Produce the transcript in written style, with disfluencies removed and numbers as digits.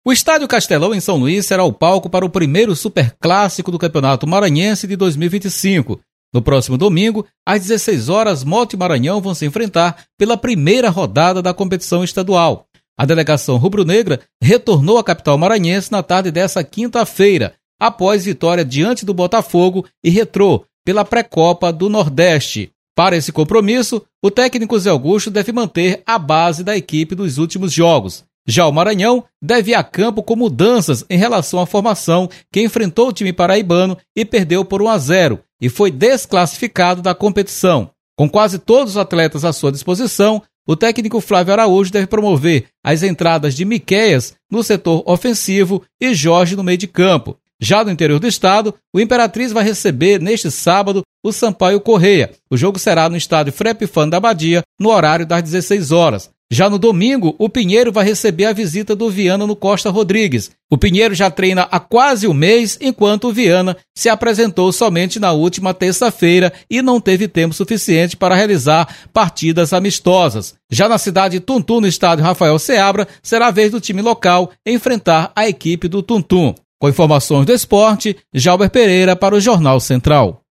O Estádio Castelão, em São Luís, será o palco para o primeiro superclássico do Campeonato Maranhense de 2025. No próximo domingo, às 16 horas, Mota e Maranhão vão se enfrentar pela primeira rodada da competição estadual. A delegação rubro-negra retornou à capital maranhense na tarde dessa quinta-feira, após vitória diante do Botafogo e Retrô, pela pré-copa do Nordeste. Para esse compromisso, o técnico Zé Augusto deve manter a base da equipe dos últimos jogos. Já o Maranhão deve ir a campo com mudanças em relação à formação, que enfrentou o time paraibano e perdeu por 1-0 e foi desclassificado da competição. Com quase todos os atletas à sua disposição, o técnico Flávio Araújo deve promover as entradas de Miqueias no setor ofensivo e Jorge no meio de campo. Já no interior do estado, o Imperatriz vai receber neste sábado o Sampaio Correia. O jogo será no estádio Frei Epifânio da Badia, no horário das 16 horas. Já no domingo, o Pinheiro vai receber a visita do Viana no Costa Rodrigues. O Pinheiro já treina há quase um mês, enquanto o Viana se apresentou somente na última terça-feira e não teve tempo suficiente para realizar partidas amistosas. Já na cidade de Tuntum, no estádio Rafael Seabra, será a vez do time local enfrentar a equipe do Tuntum. Com informações do esporte, Jalber Pereira para o Jornal Central.